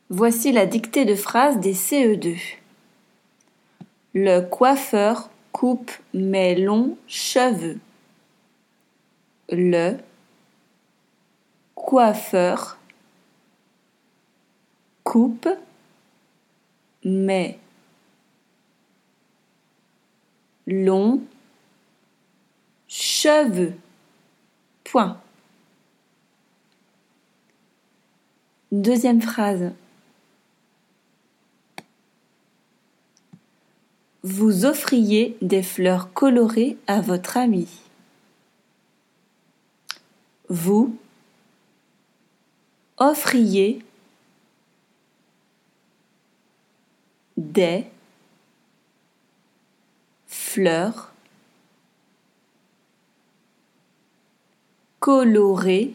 Voici la dictée de phrases des CE2. Le coiffeur coupe mes longs cheveux. Le coiffeur coupe mes longs cheveux. Point. Deuxième phrase. Vous offriez des fleurs colorées à votre ami. Vous offriez des fleurs colorées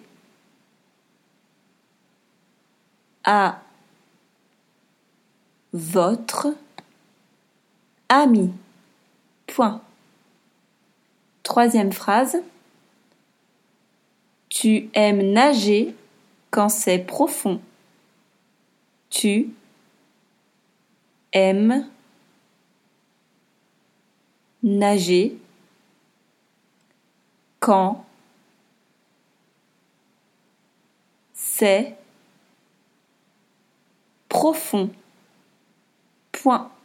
à votre ami. Point. Troisième phrase. Tu aimes nager quand c'est profond. Tu aimes nager quand c'est profond. Point.